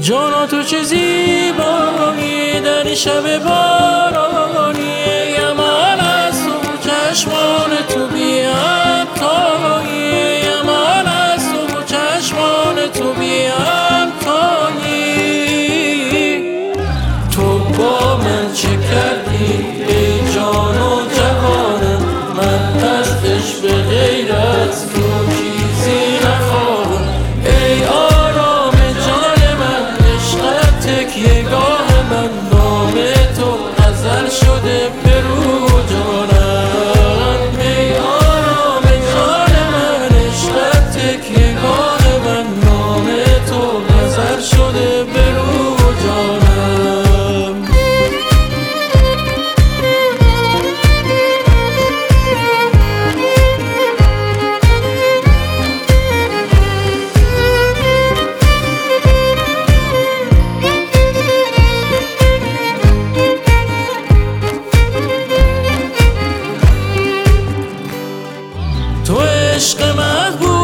جانا تو چه زیبایی در شب بارانی، یمان از تو چشمان تو بی همتایی، یمان از تو چشمان تو بی همتایی. تو با من چه کردی ای جان و جهانم، من از عشق به غیر از تو چیزی نخواهم. ای آرام جان من، عشقت تکیه‌گاه من، نام تو غزل شده به رو جانم. ای آرام جان من، عشقت تکیه‌گاه من، نام تو غزل شده به رو جانم. تو عشق محبوب